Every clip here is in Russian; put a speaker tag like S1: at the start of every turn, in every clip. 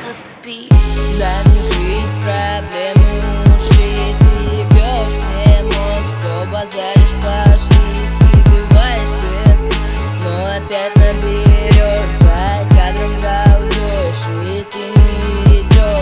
S1: Дай мне жить, проблемы ушли. Ты ебешь мне мозг, то базаришь, пошли. Скидываешь вес, но опять наберешь. За кадром гаудешь, и ты не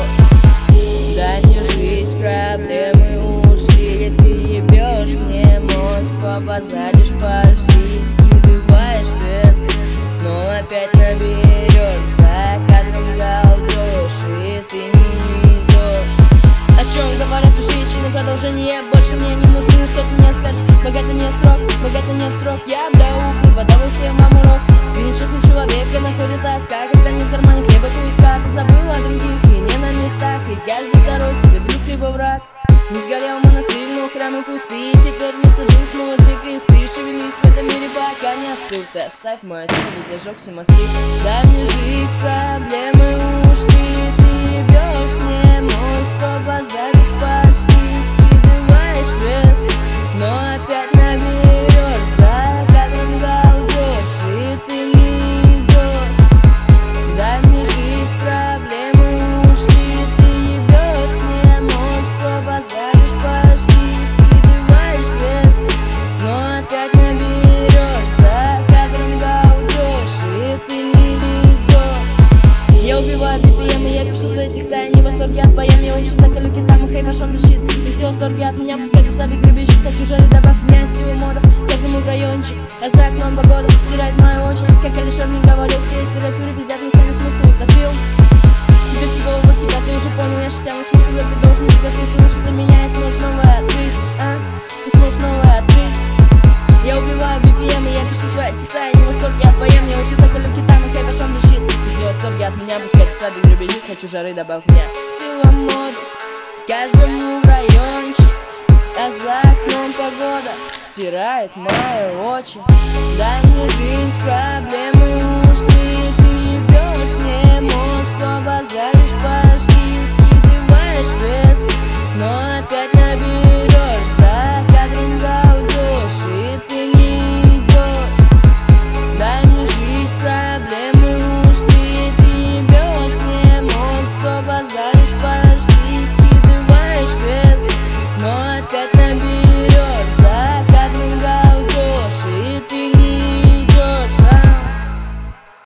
S1: идешь. Дай мне жить, проблемы ушли. Ты ебешь мне мозг, побазаришь, пошли. Скидываешь вес, но опять наберешь. За кадром гаудешь, и ты не идешь. О чем говорят женщины, продолжение больше мне не нужны. Что ты мне скажешь, богато не срок, я даю преподавай всем вам урок. Ты нечестный человек, и находит тоска, когда не в кармане хлеба туиска. Ты забыл о других и не на местах, и каждый второй тебе друг либо враг. Не сгорел монастырь, но храмы пустые. Теперь вместо джинс молоте кресты. Шевелись в этом мире, пока не остыл. Ты оставь мое тело, ведь зажег все мосты. Дай мне жить, проблемы ушли. Ты ебешь мне мозг, побазаришь, пошли. Скидываешь вес, но опять наберешь. За кадром гаудешь, и ты не идешь. Дай мне жить, проблемы ушли. Ты ебешь мне мозг, побазаришь, пошли. Скидываешь вес, но опять наберешь. За кадром гаудешь, и ты не идешь. Я убиваю BPM, и я пишу свои текста. Я не в восторге от поэм, я лучше заколю китам, и хей пошел лечит. И все в восторге от меня, пускай ты сабик гребещет. Хочу жары, добавь мне силу мода каждому в райончик. А за окном погода втирает мои очи. Как Алишер мне говорил, все эти рэперы пиздят, но сами смысл утопил. Тебе с головы тебя, ты уже понял, я шутя, но смысл ты должен тебя слушать. Но что ты меня и сможешь новое открыть, и сможешь новое открыть. Я убиваю BPM, и я пишу свои текста. Я не в восторге от поэм, я лучше заколю китам, и хей пошел лечит. И все в восторге от меня, пускай ты сабик гребещет. Хочу жары, добавь мне сила моды каждому в райончик. А за окном погода втирает мои очи. Дай мне жить, проблемы ушли. Ты